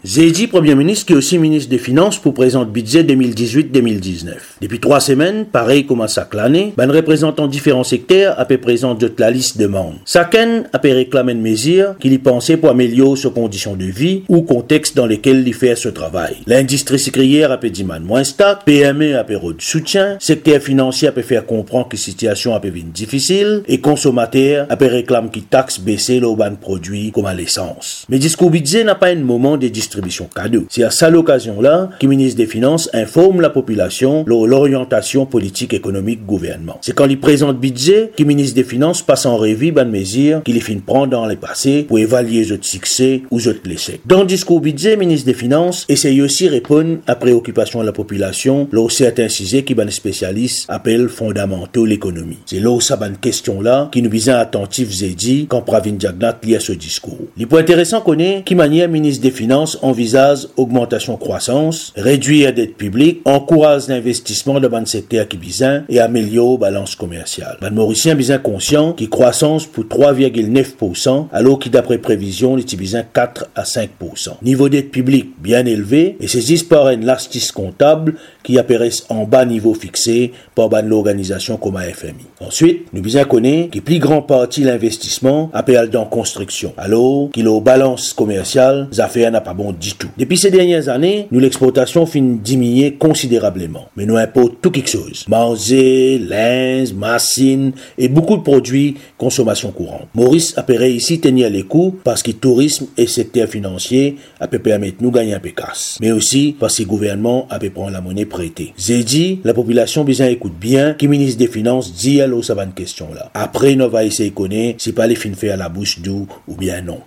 Zedi, Premier ministre, qui est aussi ministre des Finances pour présenter budget 2018-2019. Depuis 3 semaines, pareil comme à chaque année, ben représentant différents secteurs a pu présenter toute la liste de demandes. Chacun a pu réclamer une mesure qu'il y pensait pour améliorer ses conditions de vie ou contexte dans lequel il fait ce travail. L'industrie sucrière a pu demander moins stock, PME a pu de soutien, secteur financier a pu faire comprendre que la situation a pu venir difficile et consommateurs a pu réclamer qu'ils taxes baisser le ban produits comme à l'essence. Mais discours budget n'a pas un moment de distribution cadeau. C'est à cette occasion-là que le ministre des Finances informe la population de l'orientation politique économique gouvernement. C'est quand il présente budget que le ministre des Finances passe en revue bonnes mesures qu'il finit prendre dans le passé pour évaluer les succès ou les échecs. Dans le discours budget, le ministre des Finances essaye aussi de répondre à préoccupation de la population lors de certains sujets que les spécialistes appellent fondamentaux l'économie. C'est là où ça bonne question-là qui nous vise attentif dit quand Pravin Jagnat lit à ce discours. Le point intéressant qu'on est qui manière le ministre des Finances envisage augmentation croissance, réduire dette publique, encourage l'investissement dans le secteur qui bizin et améliore balance commerciale. Les Mauriciens bizin conscient qui croissance pour 3,9% alors qu'il d'après prévision les bizin 4 à 5%. Niveau dette publique bien élevé et saisissent par un lastis comptable qui apparaissent en bas niveau fixé par l'organisation comme FMI. Ensuite, nous bizin connaît qui plus grand partie l'investissement appelle dans construction. Alors qu'il au balance commerciale, les affaires n'a pas bon du tout. Depuis ces dernières années, nous l'exportation fin diminuer considérablement. Mais nous importons tout quelque chose. Manger, linge, machines et beaucoup de produits consommation courante. Maurice apparaît ici tenir les coûts parce que tourisme et secteur financier a pu permettre nous gagner un peu casse. Mais aussi parce que le gouvernement a pu prendre la monnaie prêtée. J'ai dit, la population besoin écoute bien qui ministre des Finances dit alors ça va une question là. Après, nous va essayer de connaître si pas les fins fait à la bouche d'où ou bien non.